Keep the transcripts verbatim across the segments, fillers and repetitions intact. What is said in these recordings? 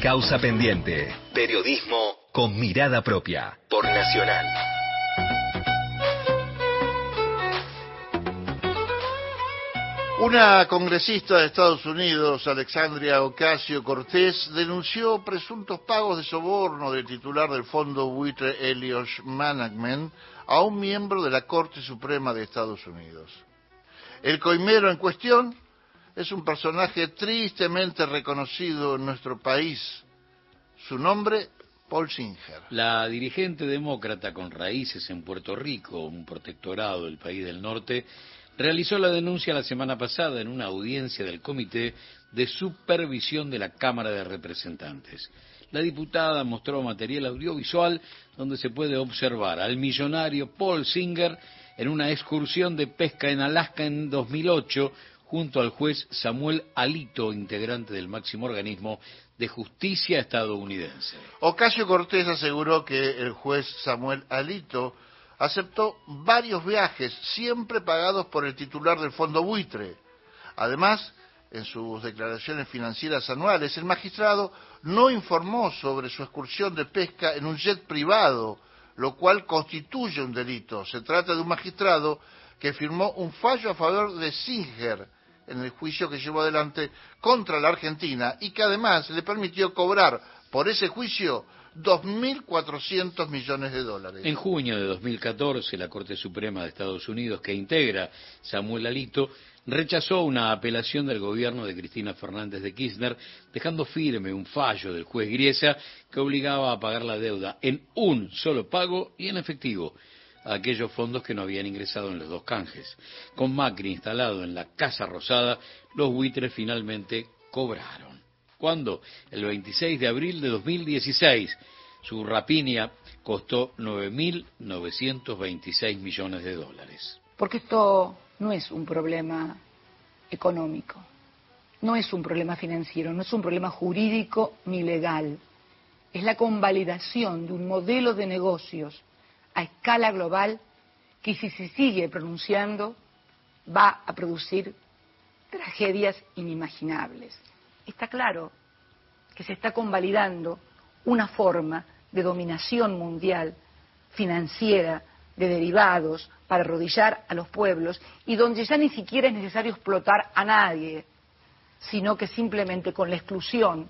Causa pendiente. Periodismo con mirada propia. Por Nacional. Una congresista de Estados Unidos, Alexandria Ocasio-Cortez, denunció presuntos pagos de soborno del titular del fondo buitre Helios Management a un miembro de la Corte Suprema de Estados Unidos. El coimero en cuestión es un personaje tristemente reconocido en nuestro país. Su nombre, Paul Singer. La dirigente demócrata con raíces en Puerto Rico, un protectorado del país del norte, realizó la denuncia la semana pasada en una audiencia del Comité de Supervisión de la Cámara de Representantes. La diputada mostró material audiovisual donde se puede observar al millonario Paul Singer en una excursión de pesca en Alaska en dos mil ocho, junto al juez Samuel Alito, integrante del máximo organismo de justicia estadounidense. Ocasio-Cortez aseguró que el juez Samuel Alito aceptó varios viajes, siempre pagados por el titular del fondo buitre. Además, en sus declaraciones financieras anuales, el magistrado no informó sobre su excursión de pesca en un jet privado, lo cual constituye un delito. Se trata de un magistrado que firmó un fallo a favor de Singer en el juicio que llevó adelante contra la Argentina y que además le permitió cobrar por ese juicio dos mil cuatrocientos millones de dólares. En junio de dos mil catorce, la Corte Suprema de Estados Unidos, que integra Samuel Alito, rechazó una apelación del gobierno de Cristina Fernández de Kirchner, dejando firme un fallo del juez Griesa que obligaba a pagar la deuda en un solo pago y en efectivo a aquellos fondos que no habían ingresado en los dos canjes. Con Macri instalado en la Casa Rosada, los buitres finalmente cobraron. ¿Cuándo? El veintiséis de abril de dos mil dieciséis. Su rapiña costó nueve mil novecientos veintiséis millones de dólares. Porque esto no es un problema económico, no es un problema financiero, no es un problema jurídico ni legal. Es la convalidación de un modelo de negocios a escala global que, si se sigue pronunciando, va a producir tragedias inimaginables. Está claro que se está convalidando una forma de dominación mundial financiera, de derivados, para arrodillar a los pueblos, y donde ya ni siquiera es necesario explotar a nadie, sino que simplemente con la exclusión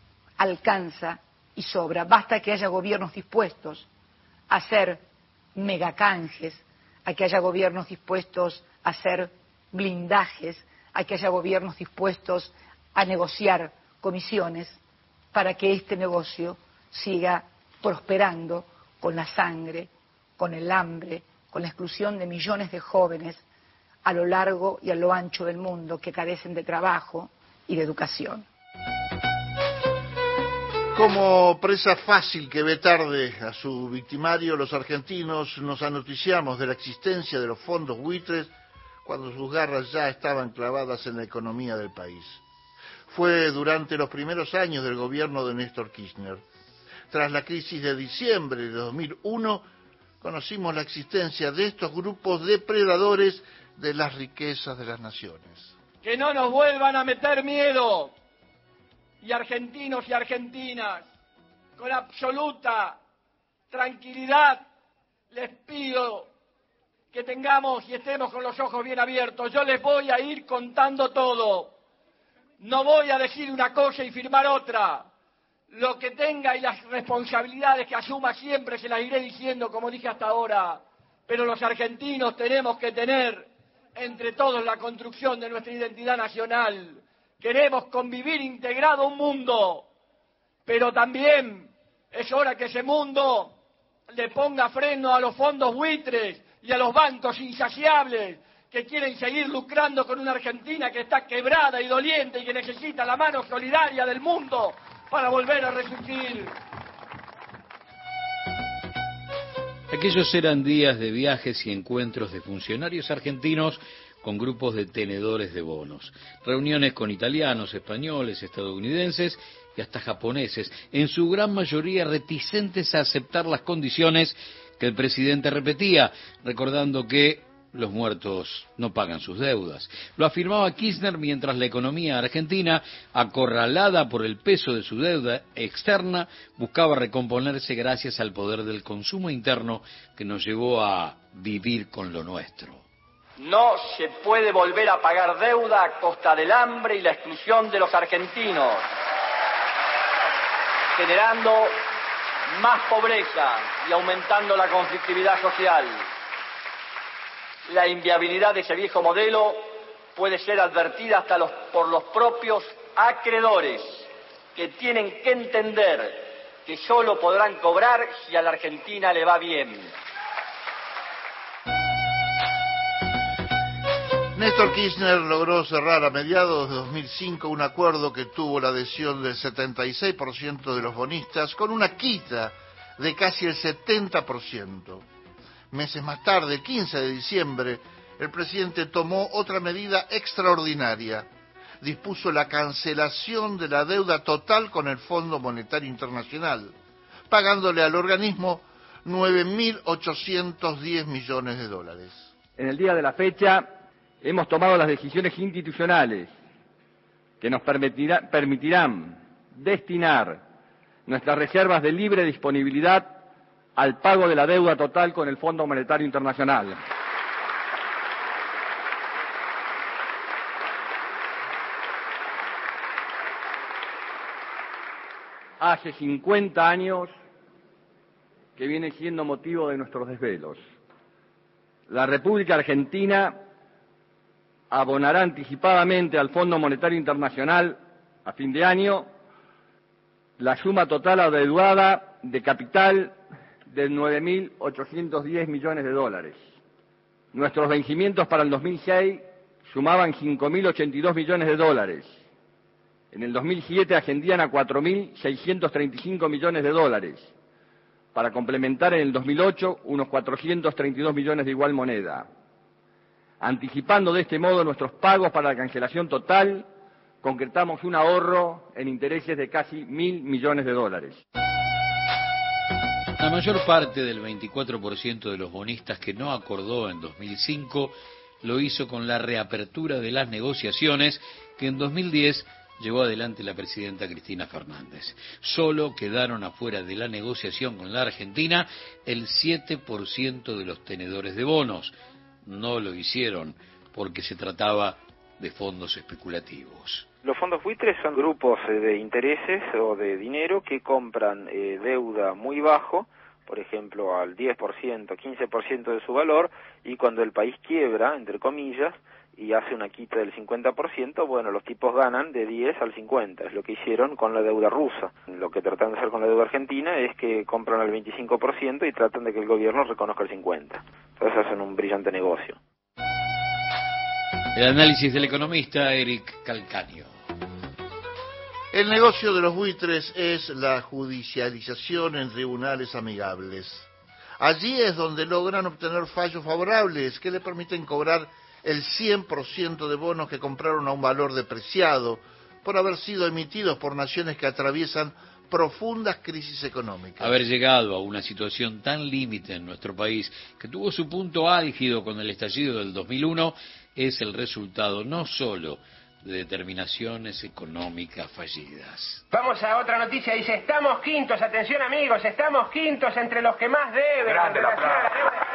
alcanza y sobra. Basta que haya gobiernos dispuestos a hacer megacanjes, a que haya gobiernos dispuestos a hacer blindajes, a que haya gobiernos dispuestos a negociar comisiones para que este negocio siga prosperando con la sangre, con el hambre, con la exclusión de millones de jóvenes a lo largo y a lo ancho del mundo que carecen de trabajo y de educación. Como presa fácil que ve tarde a su victimario, los argentinos nos anoticiamos de la existencia de los fondos buitres cuando sus garras ya estaban clavadas en la economía del país. Fue durante los primeros años del gobierno de Néstor Kirchner. Tras la crisis de diciembre de dos mil uno, conocimos la existencia de estos grupos depredadores de las riquezas de las naciones. Que no nos vuelvan a meter miedo. Y argentinos y argentinas, con absoluta tranquilidad, les pido que tengamos y estemos con los ojos bien abiertos. Yo les voy a ir contando todo. No voy a decir una cosa y firmar otra. Lo que tenga y las responsabilidades que asuma siempre se las iré diciendo, como dije hasta ahora. Pero los argentinos tenemos que tener entre todos la construcción de nuestra identidad nacional. Queremos convivir integrado a un mundo, pero también es hora que ese mundo le ponga freno a los fondos buitres y a los bancos insaciables que quieren seguir lucrando con una Argentina que está quebrada y doliente y que necesita la mano solidaria del mundo para volver a resurgir. Aquellos eran días de viajes y encuentros de funcionarios argentinos con grupos de tenedores de bonos, reuniones con italianos, españoles, estadounidenses y hasta japoneses, en su gran mayoría reticentes a aceptar las condiciones que el presidente repetía, recordando que los muertos no pagan sus deudas. Lo afirmaba Kirchner mientras la economía argentina, acorralada por el peso de su deuda externa, buscaba recomponerse gracias al poder del consumo interno que nos llevó a vivir con lo nuestro. No se puede volver a pagar deuda a costa del hambre y la exclusión de los argentinos, generando más pobreza y aumentando la conflictividad social. La inviabilidad de ese viejo modelo puede ser advertida hasta los, por los propios acreedores, que tienen que entender que solo podrán cobrar si a la Argentina le va bien. Néstor Kirchner logró cerrar a mediados de dos mil cinco un acuerdo que tuvo la adhesión del setenta y seis por ciento de los bonistas, con una quita de casi el setenta por ciento. Meses más tarde, el quince de diciembre, el presidente tomó otra medida extraordinaria. Dispuso la cancelación de la deuda total con el Fondo Monetario Internacional, pagándole al organismo nueve mil ochocientos diez millones de dólares. En el día de la fecha hemos tomado las decisiones institucionales que nos permitirá, permitirán destinar nuestras reservas de libre disponibilidad al pago de la deuda total con el Fondo Monetario Internacional. Hace cincuenta años que viene siendo motivo de nuestros desvelos. La República Argentina abonará anticipadamente al Fondo Monetario Internacional a fin de año la suma total adeudada de capital de nueve mil ochocientos diez millones de dólares. Nuestros vencimientos para el dos mil seis sumaban cinco mil ochenta y dos millones de dólares. En el dos mil siete ascendían a cuatro mil seiscientos treinta y cinco millones de dólares, para complementar en el dos mil ocho unos cuatrocientos treinta y dos millones de igual moneda. Anticipando de este modo nuestros pagos para la cancelación total, concretamos un ahorro en intereses de casi mil millones de dólares. La mayor parte del veinticuatro por ciento de los bonistas que no acordó en dos mil cinco lo hizo con la reapertura de las negociaciones que en dos mil diez llevó adelante la presidenta Cristina Fernández. Solo quedaron afuera de la negociación con la Argentina el siete por ciento de los tenedores de bonos. No lo hicieron porque se trataba de fondos especulativos. Los fondos buitres son grupos de intereses o de dinero que compran eh, deuda muy bajo, por ejemplo al diez por ciento, quince por ciento de su valor, y cuando el país quiebra, entre comillas, y hace una quita del cincuenta por ciento, bueno, los tipos ganan de diez al cincuenta, es lo que hicieron con la deuda rusa. Lo que tratan de hacer con la deuda argentina es que compran al veinticinco por ciento y tratan de que el gobierno reconozca el cincuenta por ciento. Entonces hacen un brillante negocio. El análisis del economista Eric Calcaño. El negocio de los buitres es la judicialización en tribunales amigables. Allí es donde logran obtener fallos favorables que le permiten cobrar el cien por ciento de bonos que compraron a un valor depreciado por haber sido emitidos por naciones que atraviesan profundas crisis económicas. Haber llegado a una situación tan límite en nuestro país, que tuvo su punto álgido con el estallido del dos mil uno, es el resultado no solo de determinaciones económicas fallidas. Vamos a otra noticia, dice, estamos quintos, atención amigos, estamos quintos entre los que más deben. Grande la plaza.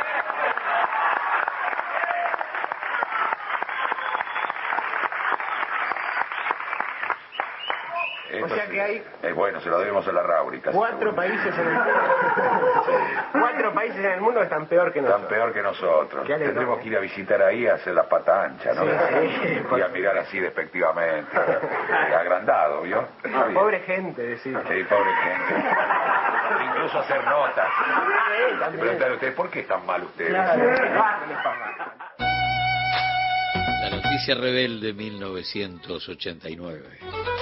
O sea que hay... Eh, bueno, se lo debemos a la Ráurica. Cuatro países en el mundo. Sí. Cuatro países en el mundo están peor que nosotros. Están peor que nosotros. Tendremos que ir a visitar ahí a hacer la pata ancha, ¿no? Sí, sí. Y a mirar así despectivamente. Agrandado, ¿vio? No, pobre gente, decir. Sí, pobre gente. Incluso hacer notas. Sí, preguntar a ustedes, ¿por qué están mal ustedes? Claro. La noticia rebelde mil novecientos ochenta y nueve.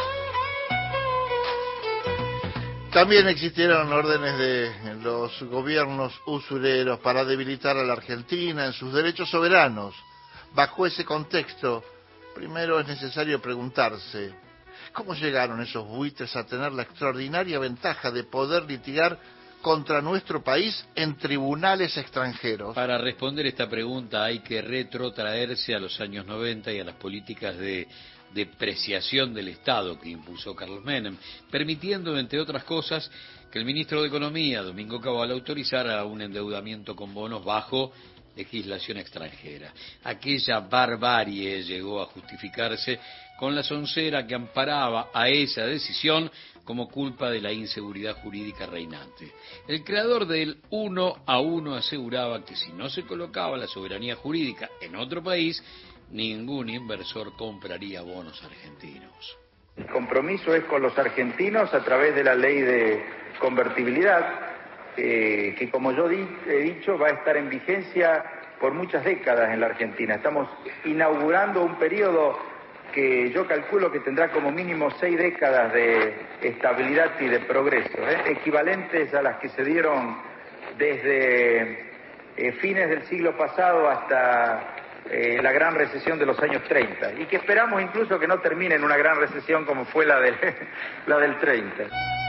También existieron órdenes de los gobiernos usureros para debilitar a la Argentina en sus derechos soberanos. Bajo ese contexto, primero es necesario preguntarse, ¿cómo llegaron esos buitres a tener la extraordinaria ventaja de poder litigar contra nuestro país en tribunales extranjeros? Para responder esta pregunta hay que retrotraerse a los años noventa y a las políticas de depreciación del Estado que impulsó Carlos Menem, permitiendo, entre otras cosas, que el ministro de Economía, Domingo Cabal, autorizara un endeudamiento con bonos bajo legislación extranjera. Aquella barbarie llegó a justificarse con la soncera que amparaba a esa decisión como culpa de la inseguridad jurídica reinante. El creador del uno a uno aseguraba que si no se colocaba la soberanía jurídica en otro país, ningún inversor compraría bonos argentinos. El compromiso es con los argentinos a través de la ley de convertibilidad, eh, que como yo di, he dicho va a estar en vigencia por muchas décadas en la Argentina. Estamos inaugurando un periodo que yo calculo que tendrá como mínimo seis décadas de estabilidad y de progreso, ¿eh? equivalentes a las que se dieron desde eh, fines del siglo pasado hasta eh, la gran recesión de los años treinta, y que esperamos incluso que no termine en una gran recesión como fue la, de, la del treinta.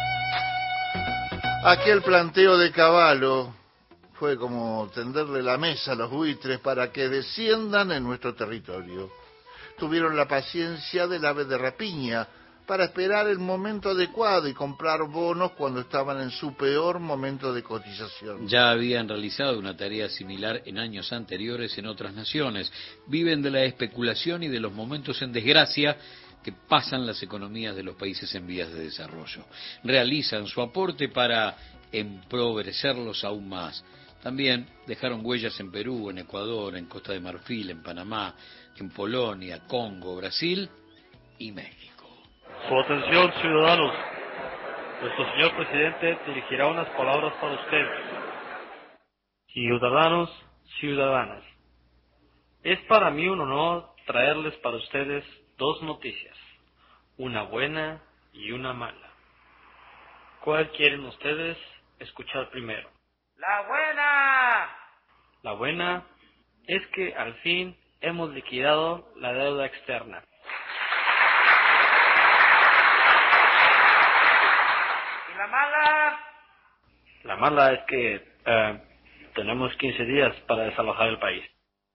Aquel planteo de Cavallo fue como tenderle la mesa a los buitres para que desciendan en nuestro territorio. Tuvieron la paciencia del ave de rapiña para esperar el momento adecuado y comprar bonos cuando estaban en su peor momento de cotización. Ya habían realizado una tarea similar en años anteriores en otras naciones. Viven de la especulación y de los momentos en desgracia que pasan las economías de los países en vías de desarrollo. Realizan su aporte para empobrecerlos aún más. También dejaron huellas en Perú, en Ecuador, en Costa de Marfil, en Panamá, en Polonia, Congo, Brasil y México. Su atención, ciudadanos. Nuestro señor presidente dirigirá unas palabras para ustedes. Ciudadanos, ciudadanas. Es para mí un honor traerles para ustedes dos noticias, una buena y una mala. ¿Cuál quieren ustedes escuchar primero? ¡La buena! La buena es que al fin hemos liquidado la deuda externa. ¿Y la mala? La mala es que eh, tenemos quince días para desalojar el país.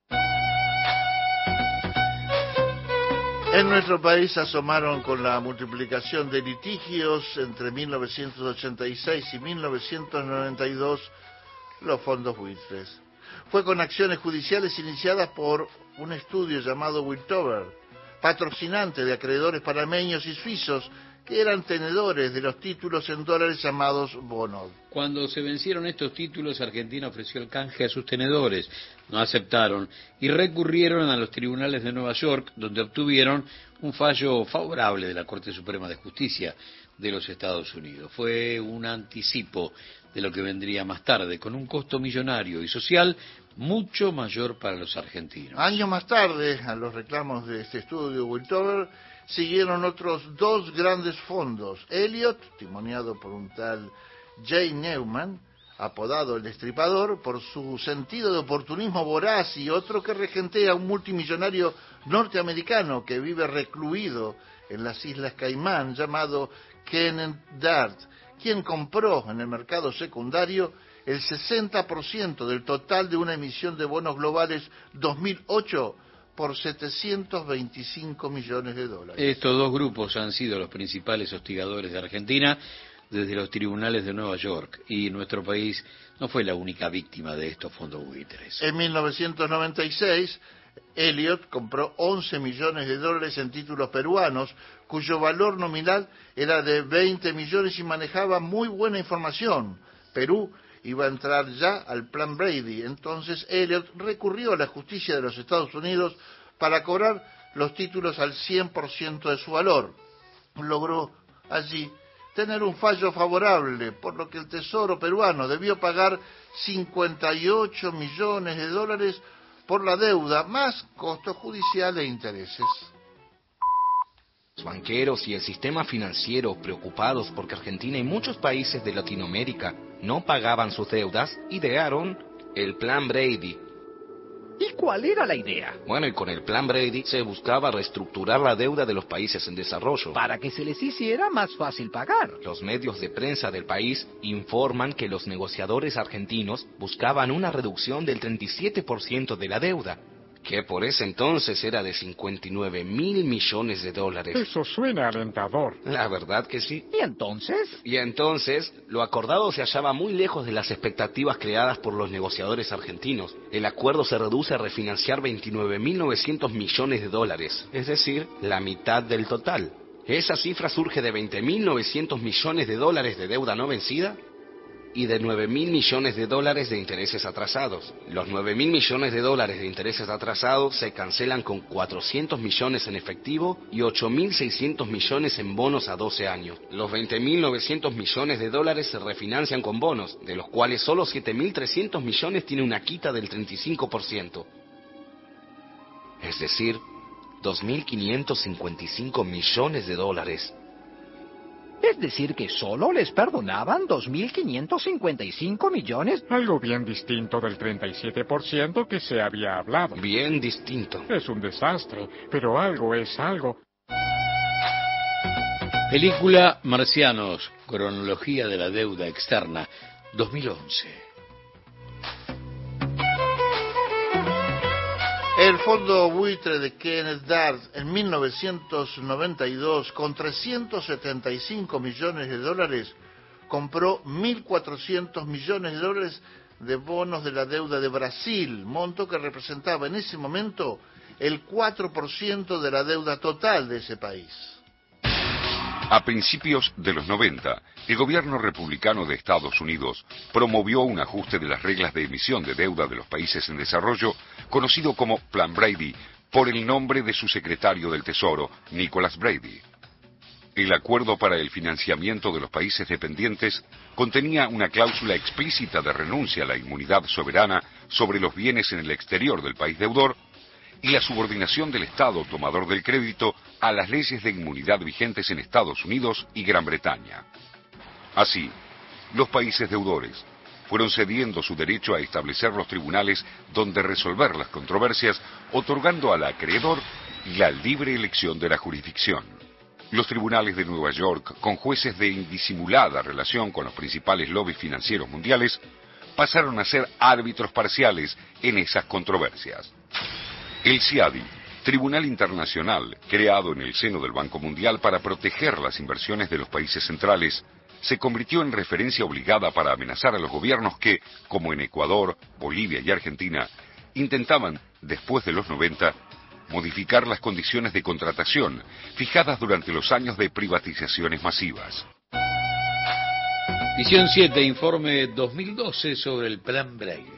En nuestro país asomaron con la multiplicación de litigios entre mil novecientos ochenta y seis y mil novecientos noventa y dos los fondos buitres. Fue con acciones judiciales iniciadas por un estudio llamado Wiltover, patrocinante de acreedores panameños y suizos que eran tenedores de los títulos en dólares llamados bonos. Cuando se vencieron estos títulos, Argentina ofreció el canje a sus tenedores. No aceptaron y recurrieron a los tribunales de Nueva York, donde obtuvieron un fallo favorable de la Corte Suprema de Justicia de los Estados Unidos. Fue un anticipo de lo que vendría más tarde, con un costo millonario y social mucho mayor para los argentinos. Años más tarde, a los reclamos de este estudio Wiltover, siguieron otros dos grandes fondos. Elliott, timoniado por un tal Jay Neumann, apodado el Destripador, por su sentido de oportunismo voraz, y otro que regentea un multimillonario norteamericano que vive recluido en las Islas Caimán, llamado Kenneth Dart, quien compró en el mercado secundario el sesenta por ciento del total de una emisión de bonos globales dos mil ocho por setecientos veinticinco millones de dólares. Estos dos grupos han sido los principales hostigadores de Argentina desde los tribunales de Nueva York, y nuestro país no fue la única víctima de estos fondos buitres. En mil novecientos noventa y seis, Elliott compró once millones de dólares en títulos peruanos, cuyo valor nominal era de veinte millones y manejaba muy buena información. Perú iba a entrar ya al Plan Brady. Entonces Elliott recurrió a la justicia de los Estados Unidos para cobrar los títulos al cien por ciento de su valor. Logró allí tener un fallo favorable, por lo que el Tesoro peruano debió pagar cincuenta y ocho millones de dólares por la deuda, más costos judiciales e intereses. Los banqueros y el sistema financiero, preocupados porque Argentina y muchos países de Latinoamérica no pagaban sus deudas, idearon el Plan Brady. ¿Y cuál era la idea? Bueno, y con el Plan Brady se buscaba reestructurar la deuda de los países en desarrollo. Para que se les hiciera más fácil pagar. Los medios de prensa del país informan que los negociadores argentinos buscaban una reducción del treinta y siete por ciento de la deuda, que por ese entonces era de cincuenta y nueve mil millones de dólares. Eso suena alentador. La verdad que sí. ¿Y entonces? Y entonces, lo acordado se hallaba muy lejos de las expectativas creadas por los negociadores argentinos. El acuerdo se reduce a refinanciar veintinueve mil novecientos millones de dólares, es decir, la mitad del total. Esa cifra surge de veinte mil novecientos millones de dólares de deuda no vencida y de nueve mil millones de dólares de intereses atrasados. Los nueve mil millones de dólares de intereses atrasados se cancelan con cuatrocientos millones en efectivo y ocho mil seiscientos millones en bonos a doce años. Los veinte mil novecientos millones de dólares se refinancian con bonos, de los cuales solo siete mil trescientos millones tiene una quita del treinta y cinco por ciento. Es decir, dos mil quinientos cincuenta y cinco millones de dólares. Es decir, que solo les perdonaban dos mil quinientos cincuenta y cinco millones. Algo bien distinto del treinta y siete por ciento que se había hablado. Bien distinto. Es un desastre, pero algo es algo. Película Marcianos, cronología de la deuda externa, dos mil once. El fondo buitre de Kenneth Dart en mil novecientos noventa y dos, con trescientos setenta y cinco millones de dólares, compró mil cuatrocientos millones de dólares de bonos de la deuda de Brasil, monto que representaba en ese momento el cuatro por ciento de la deuda total de ese país. A principios de los noventa, el gobierno republicano de Estados Unidos promovió un ajuste de las reglas de emisión de deuda de los países en desarrollo, conocido como Plan Brady, por el nombre de su secretario del Tesoro, Nicholas Brady. El acuerdo para el financiamiento de los países dependientes contenía una cláusula explícita de renuncia a la inmunidad soberana sobre los bienes en el exterior del país deudor y la subordinación del Estado tomador del crédito a las leyes de inmunidad vigentes en Estados Unidos y Gran Bretaña. Así, los países deudores fueron cediendo su derecho a establecer los tribunales donde resolver las controversias, otorgando al acreedor la libre elección de la jurisdicción. Los tribunales de Nueva York, con jueces de indisimulada relación con los principales lobbies financieros mundiales, pasaron a ser árbitros parciales en esas controversias. El C I A D I, Tribunal Internacional, creado en el seno del Banco Mundial para proteger las inversiones de los países centrales, se convirtió en referencia obligada para amenazar a los gobiernos que, como en Ecuador, Bolivia y Argentina, intentaban, después de los noventa, modificar las condiciones de contratación fijadas durante los años de privatizaciones masivas. Visión siete, informe dos mil doce sobre el Plan Brady.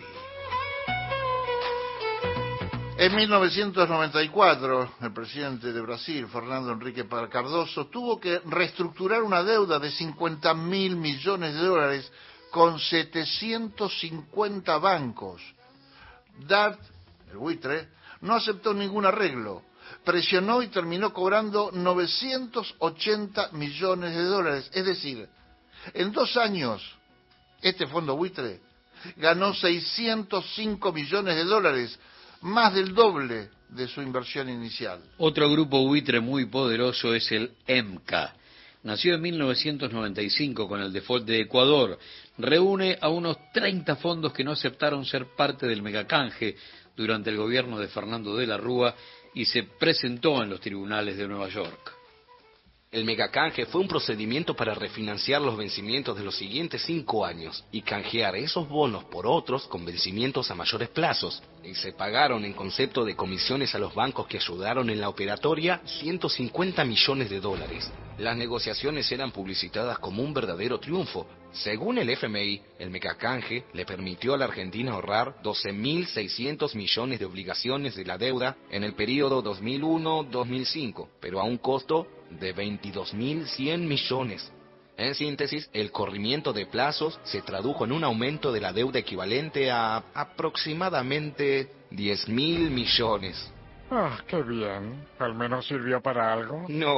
En mil novecientos noventa y cuatro, el presidente de Brasil, Fernando Henrique Cardoso, tuvo que reestructurar una deuda de cincuenta mil millones de dólares con setecientos cincuenta bancos. Dart, el buitre, no aceptó ningún arreglo. Presionó y terminó cobrando novecientos ochenta millones de dólares. Es decir, en dos años, este fondo buitre ganó seiscientos cinco millones de dólares, más del doble de su inversión inicial. Otro grupo buitre muy poderoso es el E M C A. Nació en mil novecientos noventa y cinco con el default de Ecuador. Reúne a unos treinta fondos que no aceptaron ser parte del megacanje durante el gobierno de Fernando de la Rúa y se presentó en los tribunales de Nueva York. El megacanje fue un procedimiento para refinanciar los vencimientos de los siguientes cinco años y canjear esos bonos por otros con vencimientos a mayores plazos. Y se pagaron en concepto de comisiones a los bancos que ayudaron en la operatoria ciento cincuenta millones de dólares. Las negociaciones eran publicitadas como un verdadero triunfo. Según el F M I, el megacanje le permitió a la Argentina ahorrar doce mil seiscientos millones de obligaciones de la deuda en el periodo dos mil uno a dos mil cinco, pero a un costo de veintidós mil cien millones. En síntesis, el corrimiento de plazos se tradujo en un aumento de la deuda equivalente a aproximadamente diez mil millones. Ah, qué bien. ¿Al menos sirvió para algo? No,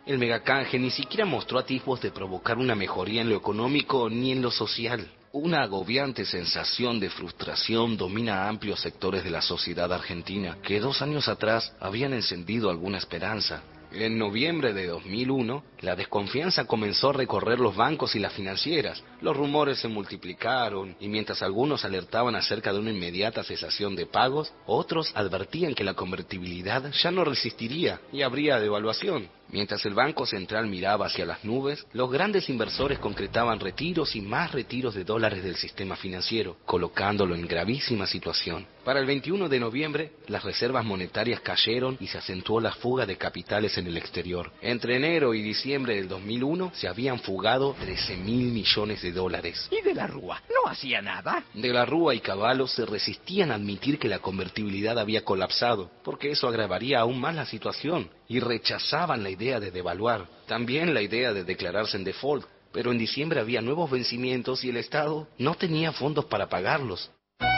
el megacanje ni siquiera mostró atisbos de provocar una mejoría en lo económico ni en lo social. Una agobiante sensación de frustración domina a amplios sectores de la sociedad argentina, que dos años atrás habían encendido alguna esperanza. En noviembre de dos mil uno, la desconfianza comenzó a recorrer los bancos y las financieras. Los rumores se multiplicaron y mientras algunos alertaban acerca de una inmediata cesación de pagos, otros advertían que la convertibilidad ya no resistiría y habría devaluación. Mientras el Banco Central miraba hacia las nubes, los grandes inversores concretaban retiros y más retiros de dólares del sistema financiero, colocándolo en gravísima situación. Para el veintiuno de noviembre, las reservas monetarias cayeron y se acentuó la fuga de capitales en el exterior. Entre enero y diciembre del dos mil uno se habían fugado trece mil millones de dólares. ¿Y de la Rúa? ¿No hacía nada? De la Rúa y Cavallo se resistían a admitir que la convertibilidad había colapsado, porque eso agravaría aún más la situación, y rechazaban la idea de devaluar, también la idea de declararse en default, pero en diciembre había nuevos vencimientos y el Estado no tenía fondos para pagarlos.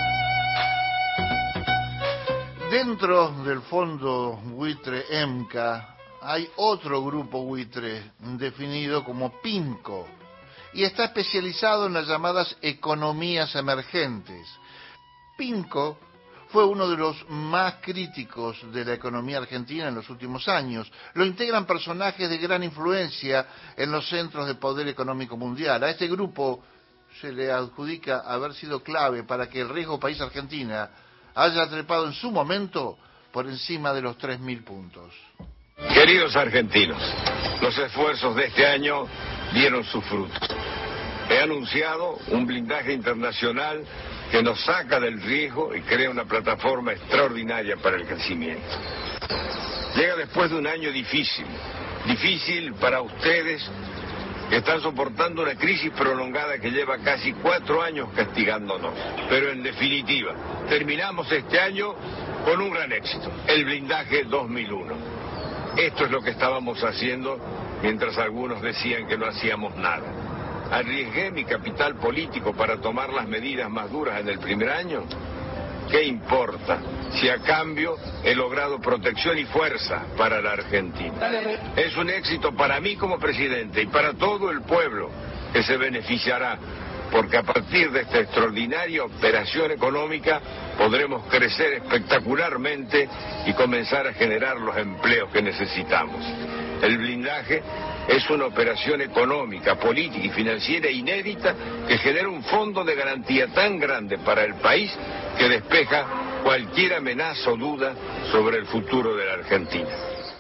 Dentro del fondo buitre EMCA hay otro grupo buitre definido como PINCO y está especializado en las llamadas economías emergentes. PINCO fue uno de los más críticos de la economía argentina en los últimos años. Lo integran personajes de gran influencia en los centros de poder económico mundial. A este grupo se le adjudica haber sido clave para que el riesgo país Argentina haya trepado en su momento por encima de los tres mil puntos. Queridos argentinos, los esfuerzos de este año dieron sus frutos. He anunciado un blindaje internacional que nos saca del riesgo y crea una plataforma extraordinaria para el crecimiento. Llega después de un año difícil, difícil para ustedes que están soportando una crisis prolongada que lleva casi cuatro años castigándonos. Pero en definitiva, terminamos este año con un gran éxito, el blindaje dos mil uno. Esto es lo que estábamos haciendo mientras algunos decían que no hacíamos nada. ¿Arriesgué mi capital político para tomar las medidas más duras en el primer año? ¿Qué importa si a cambio he logrado protección y fuerza para la Argentina? Es un éxito para mí como presidente y para todo el pueblo que se beneficiará, porque a partir de esta extraordinaria operación económica podremos crecer espectacularmente y comenzar a generar los empleos que necesitamos. El blindaje es una operación económica, política y financiera inédita que genera un fondo de garantía tan grande para el país que despeja cualquier amenaza o duda sobre el futuro de la Argentina.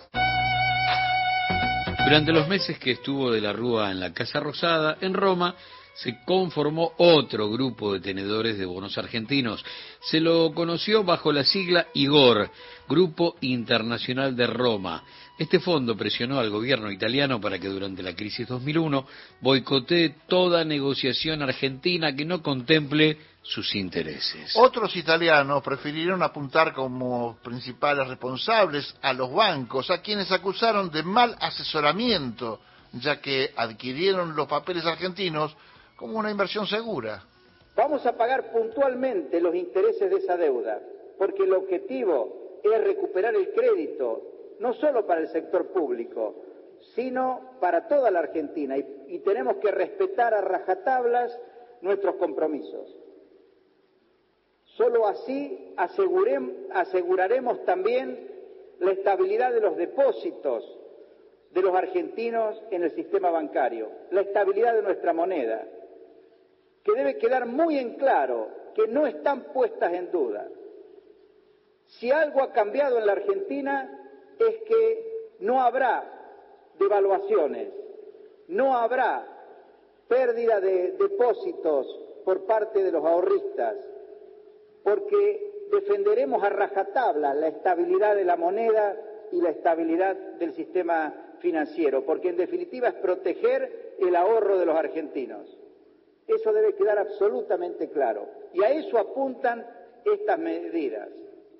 Durante los meses que estuvo de la Rúa en la Casa Rosada, en Roma, se conformó otro grupo de tenedores de bonos argentinos. Se lo conoció bajo la sigla IGOR, Grupo Internacional de Roma. Este fondo presionó al gobierno italiano para que durante la crisis dos mil uno boicotee toda negociación argentina que no contemple sus intereses. Otros italianos prefirieron apuntar como principales responsables a los bancos, a quienes acusaron de mal asesoramiento, ya que adquirieron los papeles argentinos como una inversión segura. Vamos a pagar puntualmente los intereses de esa deuda, porque el objetivo es recuperar el crédito, no solo para el sector público, sino para toda la Argentina, y, y tenemos que respetar a rajatablas nuestros compromisos. Solo así asegurem, aseguraremos también la estabilidad de los depósitos de los argentinos en el sistema bancario, la estabilidad de nuestra moneda, que debe quedar muy en claro que no están puestas en duda. Si algo ha cambiado en la Argentina es que no habrá devaluaciones, no habrá pérdida de depósitos por parte de los ahorristas, porque defenderemos a rajatabla la estabilidad de la moneda y la estabilidad del sistema financiero, porque en definitiva es proteger el ahorro de los argentinos. Eso debe quedar absolutamente claro, y a eso apuntan estas medidas.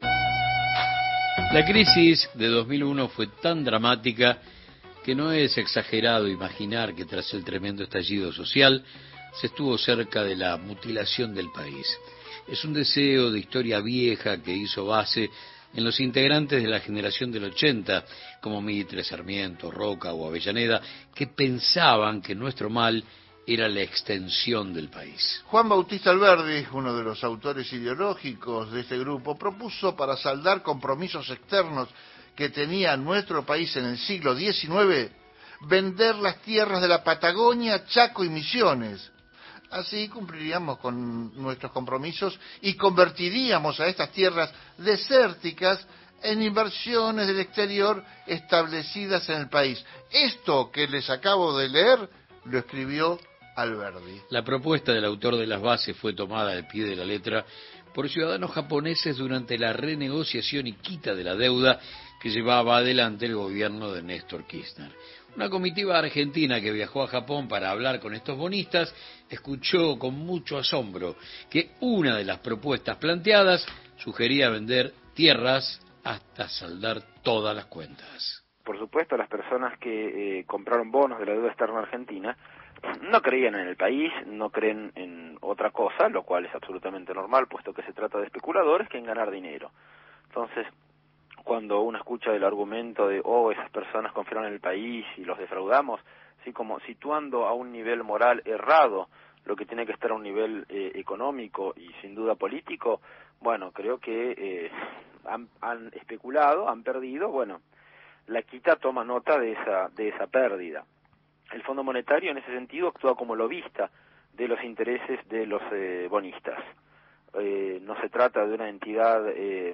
La crisis de dos mil uno fue tan dramática que no es exagerado imaginar que tras el tremendo estallido social se estuvo cerca de la mutilación del país. Es un deseo de historia vieja que hizo base en los integrantes de la generación del ochenta, como Mitre, Sarmiento, Roca o Avellaneda, que pensaban que nuestro mal era la extensión del país. Juan Bautista Alberdi, uno de los autores ideológicos de este grupo, propuso para saldar compromisos externos que tenía nuestro país en el siglo diecinueve, vender las tierras de la Patagonia, Chaco y Misiones. Así cumpliríamos con nuestros compromisos y convertiríamos a estas tierras desérticas en inversiones del exterior establecidas en el país. Esto que les acabo de leer lo escribió Alberdi. La propuesta del autor de las bases fue tomada al pie de la letra por ciudadanos japoneses durante la renegociación y quita de la deuda que llevaba adelante el gobierno de Néstor Kirchner. Una comitiva argentina que viajó a Japón para hablar con estos bonistas escuchó con mucho asombro que una de las propuestas planteadas sugería vender tierras hasta saldar todas las cuentas. Por supuesto, las personas que eh, compraron bonos de la deuda externa argentina no creían en el país, no creen en otra cosa, lo cual es absolutamente normal, puesto que se trata de especuladores que en ganar dinero. Entonces, cuando uno escucha el argumento de, oh, esas personas confiaron en el país y los defraudamos, así como situando a un nivel moral errado lo que tiene que estar a un nivel eh, económico y sin duda político, bueno, creo que eh, han, han especulado, han perdido, bueno, la quita toma nota de esa, de esa pérdida. El Fondo Monetario en ese sentido actúa como lobista de los intereses de los eh, bonistas. Eh, no se trata de una entidad eh,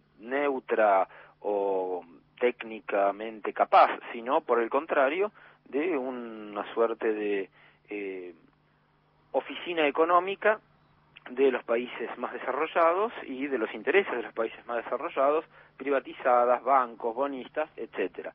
neutra o técnicamente capaz, sino por el contrario de una suerte de eh, oficina económica de los países más desarrollados y de los intereses de los países más desarrollados, privatizadas, bancos, bonistas, etcétera.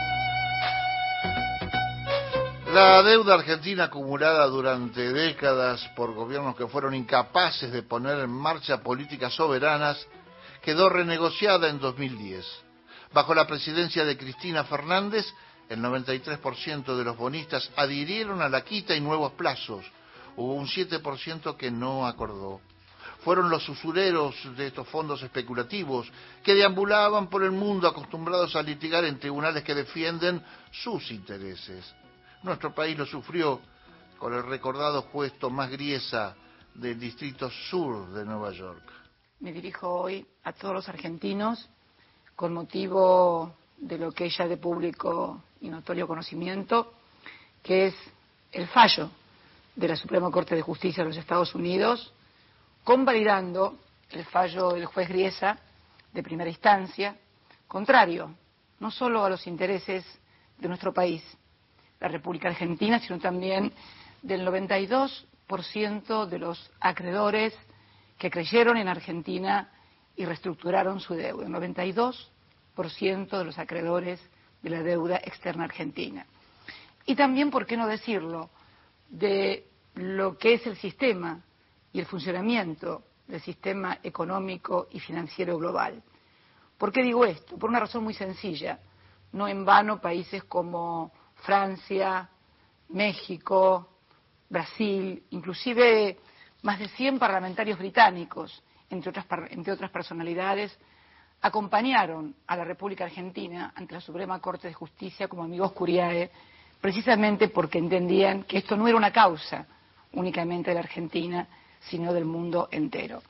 La deuda argentina acumulada durante décadas por gobiernos que fueron incapaces de poner en marcha políticas soberanas quedó renegociada en dos mil diez. Bajo la presidencia de Cristina Fernández, el noventa y tres por ciento de los bonistas adhirieron a la quita y nuevos plazos. Hubo un siete por ciento que no acordó. Fueron los usureros de estos fondos especulativos que deambulaban por el mundo acostumbrados a litigar en tribunales que defienden sus intereses. Nuestro país lo sufrió con el recordado juez Tomás Griesa del Distrito Sur de Nueva York. Me dirijo hoy a todos los argentinos con motivo de lo que es ya de público y notorio conocimiento, que es el fallo de la Suprema Corte de Justicia de los Estados Unidos, convalidando el fallo del juez Griesa de primera instancia, contrario no solo a los intereses de nuestro país, la República Argentina, sino también del noventa y dos por ciento de los acreedores que creyeron en Argentina y reestructuraron su deuda, el noventa y dos por ciento de los acreedores de la deuda externa argentina. Y también, ¿por qué no decirlo?, de lo que es el sistema y el funcionamiento del sistema económico y financiero global. ¿Por qué digo esto? Por una razón muy sencilla. No en vano países como Francia, México, Brasil, inclusive más de cien parlamentarios británicos, entre otras, entre otras personalidades, acompañaron a la República Argentina ante la Suprema Corte de Justicia como amigos curiae, precisamente porque entendían que esto no era una causa únicamente de la Argentina, sino del mundo entero.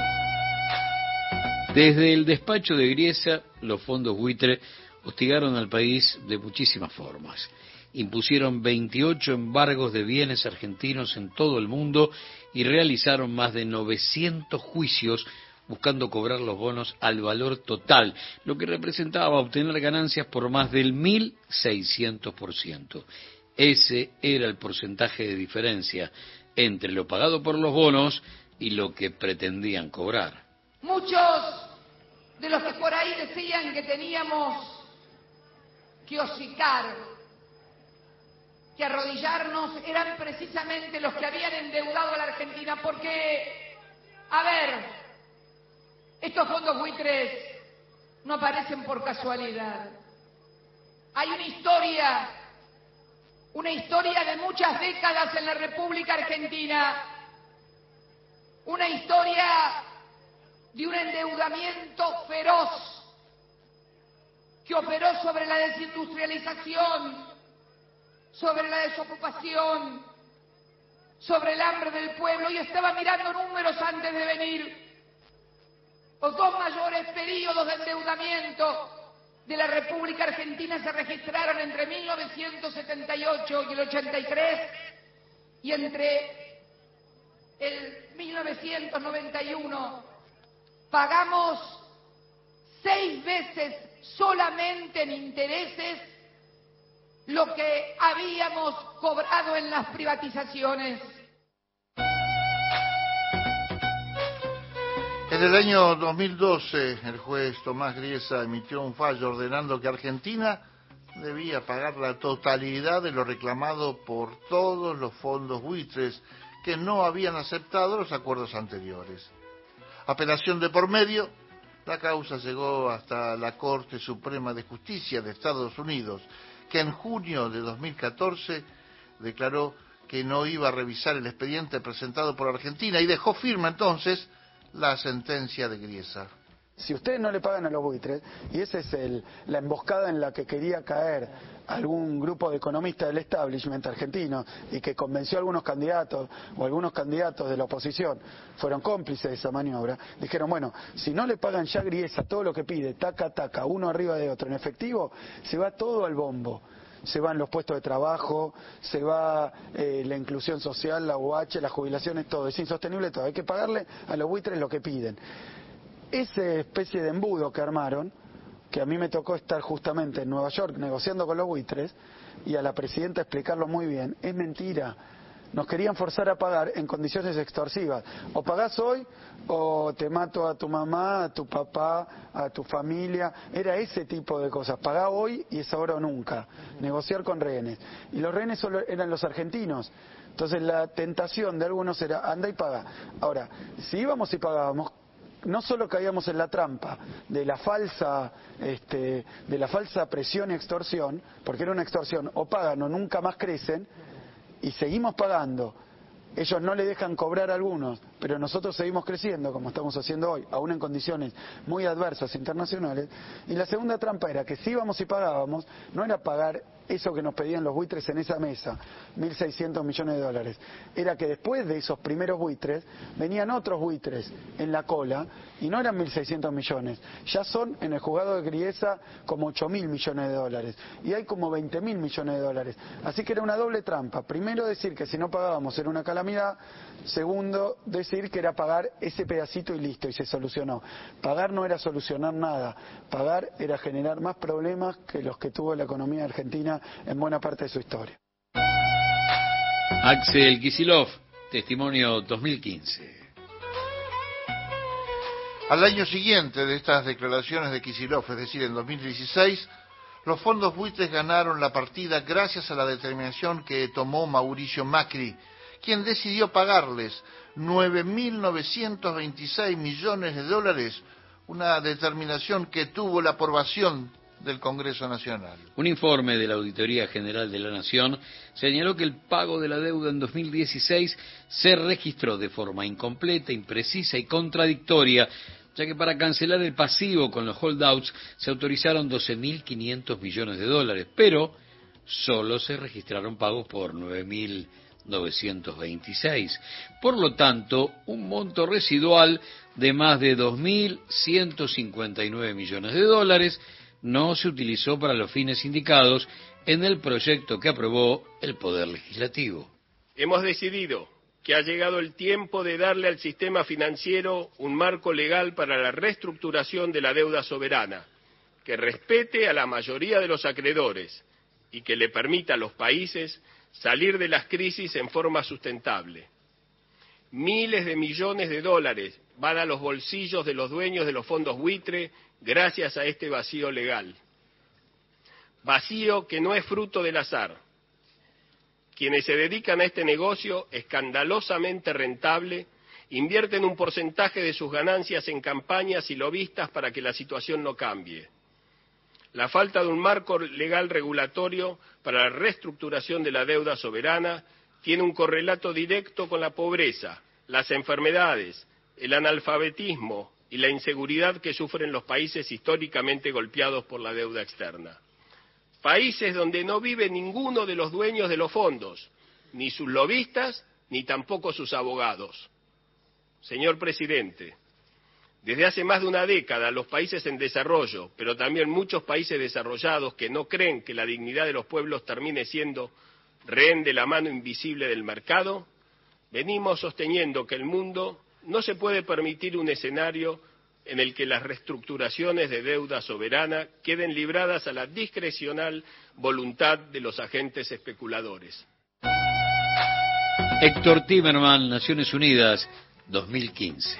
Desde el despacho de Griesa, los fondos buitre hostigaron al país de muchísimas formas. Impusieron veintiocho embargos de bienes argentinos en todo el mundo y realizaron más de novecientos juicios buscando cobrar los bonos al valor total, lo que representaba obtener ganancias por más del mil seiscientos por ciento. Ese era el porcentaje de diferencia entre lo pagado por los bonos y lo que pretendían cobrar. Muchos de los que por ahí decían que teníamos que hocicar, que arrodillarnos, eran precisamente los que habían endeudado a la Argentina, porque, a ver, estos fondos buitres no aparecen por casualidad. Hay una historia, una historia de muchas décadas en la República Argentina, una historia de un endeudamiento feroz que operó sobre la desindustrialización, sobre la desocupación, sobre el hambre del pueblo, y estaba mirando números antes de venir. Los dos mayores periodos de endeudamiento de la República Argentina se registraron entre mil novecientos setenta y ocho y el ochenta y tres, y entre el mil novecientos noventa y uno pagamos seis veces solamente en intereses lo que habíamos cobrado en las privatizaciones. En el año dos mil doce, el juez Tomás Griesa emitió un fallo ordenando que Argentina debía pagar la totalidad de lo reclamado por todos los fondos buitres que no habían aceptado los acuerdos anteriores. Apelación de por medio, la causa llegó hasta la Corte Suprema de Justicia de Estados Unidos, que en junio de dos mil catorce declaró que no iba a revisar el expediente presentado por Argentina y dejó firme entonces la sentencia de Griesa. Si ustedes no le pagan a los buitres, y esa es el, la emboscada en la que quería caer algún grupo de economistas del establishment argentino y que convenció a algunos candidatos o algunos candidatos de la oposición, fueron cómplices de esa maniobra, dijeron, bueno, si no le pagan ya a Griesa todo lo que pide, taca, taca, uno arriba de otro en efectivo, se va todo al bombo. Se van los puestos de trabajo, se va eh, la inclusión social, la U H, las jubilaciones, todo. Es insostenible todo. Hay que pagarle a los buitres lo que piden. Esa especie de embudo que armaron, que a mí me tocó estar justamente en Nueva York negociando con los buitres, y a la presidenta explicarlo muy bien, es mentira. Nos querían forzar a pagar en condiciones extorsivas. O pagás hoy o te mato a tu mamá, a tu papá, a tu familia. Era ese tipo de cosas. Pagá hoy y es ahora o nunca. Negociar con rehenes. Y los rehenes solo eran los argentinos. Entonces la tentación de algunos era anda y paga. Ahora, si íbamos y pagábamos, no solo caíamos en la trampa de la falsa este, de la falsa presión y extorsión, porque era una extorsión, o pagan o nunca más crecen, y seguimos pagando. Ellos no le dejan cobrar a algunos, pero nosotros seguimos creciendo, como estamos haciendo hoy, aún en condiciones muy adversas internacionales. Y la segunda trampa era que si íbamos y pagábamos, no era pagar eso que nos pedían los buitres en esa mesa, mil seiscientos millones de dólares. Era que después de esos primeros buitres, venían otros buitres en la cola, y no eran mil seiscientos millones. Ya son en el juzgado de Griesa como ocho mil millones de dólares. Y hay como veinte mil millones de dólares. Así que era una doble trampa. Primero decir que si no pagábamos era una calamidad. Segundo, decir que era pagar ese pedacito y listo, y se solucionó. Pagar no era solucionar nada. Pagar era generar más problemas que los que tuvo la economía argentina en buena parte de su historia. Axel Kicillof, testimonio dos mil quince. Al año siguiente de estas declaraciones de Kicillof, es decir, en dos mil dieciséis, los fondos buitres ganaron la partida gracias a la determinación que tomó Mauricio Macri, quien decidió pagarles nueve mil novecientos veintiséis millones de dólares, una determinación que tuvo la aprobación del Congreso Nacional. Un informe de la Auditoría General de la Nación señaló que el pago de la deuda en dos mil dieciséis se registró de forma incompleta, imprecisa y contradictoria, ya que para cancelar el pasivo con los holdouts se autorizaron doce mil quinientos millones de dólares, pero solo se registraron pagos por nueve mil novecientos veintiséis. Por lo tanto, un monto residual de más de dos mil ciento cincuenta y nueve millones de dólares no se utilizó para los fines indicados en el proyecto que aprobó el Poder Legislativo. Hemos decidido que ha llegado el tiempo de darle al sistema financiero un marco legal para la reestructuración de la deuda soberana, que respete a la mayoría de los acreedores y que le permita a los países salir de las crisis en forma sustentable. Miles de millones de dólares van a los bolsillos de los dueños de los fondos buitre gracias a este vacío legal. Vacío que no es fruto del azar. Quienes se dedican a este negocio escandalosamente rentable invierten un porcentaje de sus ganancias en campañas y lobistas para que la situación no cambie. La falta de un marco legal regulatorio para la reestructuración de la deuda soberana tiene un correlato directo con la pobreza, las enfermedades, el analfabetismo y la inseguridad que sufren los países históricamente golpeados por la deuda externa. Países donde no vive ninguno de los dueños de los fondos, ni sus lobistas, ni tampoco sus abogados. Señor presidente, desde hace más de una década los países en desarrollo, pero también muchos países desarrollados que no creen que la dignidad de los pueblos termine siendo rehén de la mano invisible del mercado, venimos sosteniendo que el mundo no se puede permitir un escenario en el que las reestructuraciones de deuda soberana queden libradas a la discrecional voluntad de los agentes especuladores. Héctor Timerman, Naciones Unidas, dos mil quince.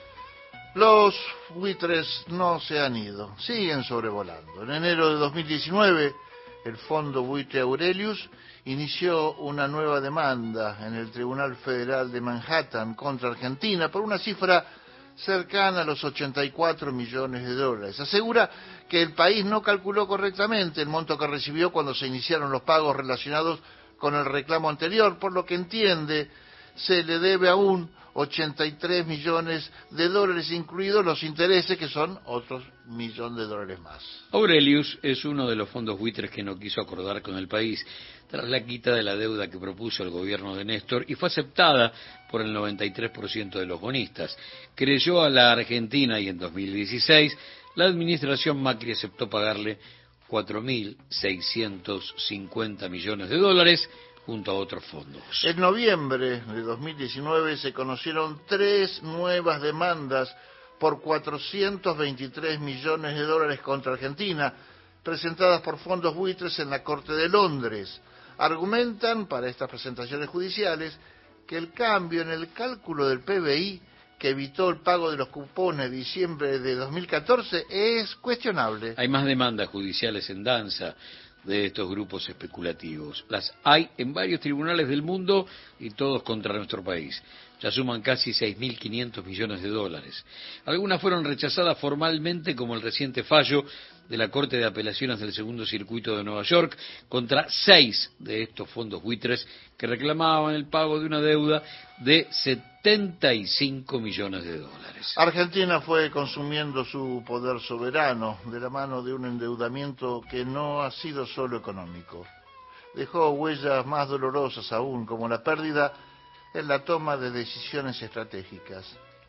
Los buitres no se han ido, siguen sobrevolando. En enero de dos mil diecinueve, el Fondo Buitre Aurelius inició una nueva demanda en el Tribunal Federal de Manhattan contra Argentina por una cifra cercana a los ochenta y cuatro millones de dólares. Asegura que el país no calculó correctamente el monto que recibió cuando se iniciaron los pagos relacionados con el reclamo anterior, por lo que entiende se le debe aún ochenta y tres millones de dólares, incluidos los intereses, que son otros millón de dólares más. Aurelius es uno de los fondos buitres que no quiso acordar con el país tras la quita de la deuda que propuso el gobierno de Néstor y fue aceptada por el noventa y tres por ciento de los bonistas. Creyó a la Argentina y en dos mil dieciséis la administración Macri aceptó pagarle cuatro mil seiscientos cincuenta millones de dólares junto a otros fondos. En noviembre de dos mil diecinueve se conocieron tres nuevas demandas por cuatrocientos veintitrés millones de dólares contra Argentina, presentadas por fondos buitres en la Corte de Londres. Argumentan para estas presentaciones judiciales que el cambio en el cálculo del P B I que evitó el pago de los cupones de diciembre de dos mil catorce es cuestionable. Hay más demandas judiciales en danza de estos grupos especulativos. Las hay en varios tribunales del mundo y todos contra nuestro país. Ya suman casi seis mil quinientos millones de dólares. Algunas fueron rechazadas formalmente, como el reciente fallo de la Corte de Apelaciones del Segundo Circuito de Nueva York contra seis de estos fondos buitres que reclamaban el pago de una deuda de setenta y cinco millones de dólares. Argentina fue consumiendo su poder soberano de la mano de un endeudamiento que no ha sido solo económico. Dejó huellas más dolorosas aún, como la pérdida en la toma de decisiones estratégicas.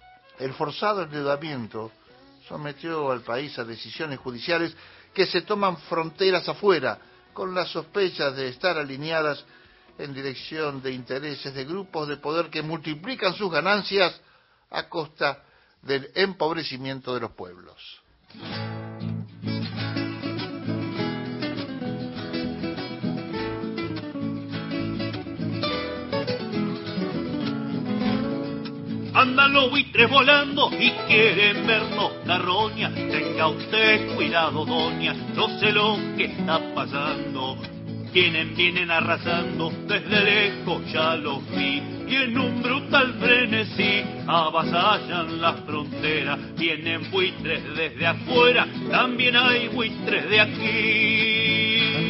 El forzado endeudamiento sometió al país a decisiones judiciales que se toman fronteras afuera, con las sospechas de estar alineadas en dirección de intereses de grupos de poder que multiplican sus ganancias a costa del empobrecimiento de los pueblos. Andan los buitres volando y quieren vernos carroña. Tenga usted cuidado, doña, yo sé lo que está pasando. Vienen, vienen arrasando, desde lejos ya los vi. Y en un brutal frenesí avasallan las fronteras. Vienen buitres desde afuera, también hay buitres de aquí.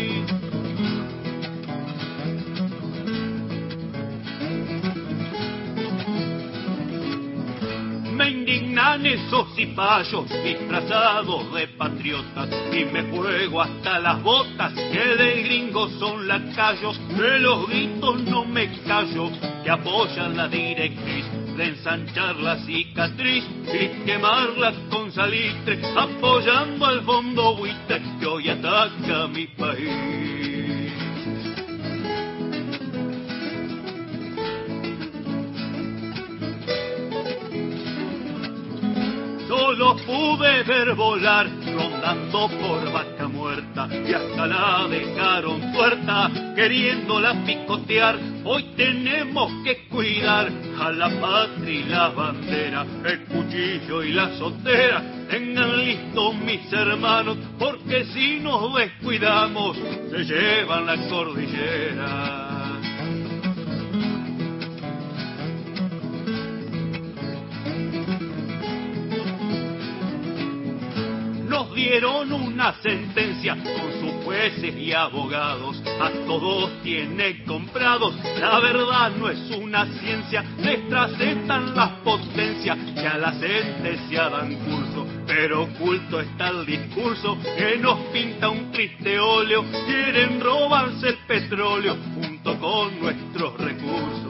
Me indignan esos cipayos disfrazados de patriotas y me juego hasta las botas que de gringos son lacayos. De los gritos no me callo, que apoyan la directriz de ensanchar la cicatriz y quemarla con salitre, apoyando al fondo buitre que hoy ataca a mi país. Solo pude ver volar rondando por Vaca Muerta y hasta la dejaron tuerta queriéndola picotear. Hoy tenemos que cuidar a la patria y la bandera, el cuchillo y la sotera. Tengan listos mis hermanos, porque si nos descuidamos se llevan la cordillera. Nos dieron una sentencia con sus jueces y abogados, a todos tiene comprados. La verdad no es una ciencia, les trascendan las potencias que a la sentencia dan curso, pero oculto está el discurso que nos pinta un triste óleo. Quieren robarse el petróleo junto con nuestros recursos.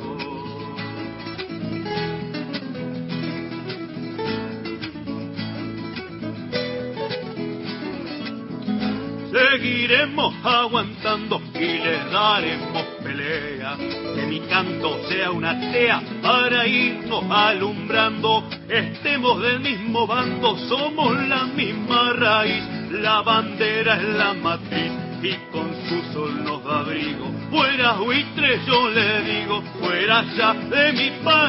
Seguiremos aguantando y les daremos pelea. Que mi canto sea una tea para irnos alumbrando. Estemos del mismo bando, somos la misma raíz. La bandera es la matriz y con su sol nos da abrigo. Fuera buitre yo le digo, fuera ya de mi país.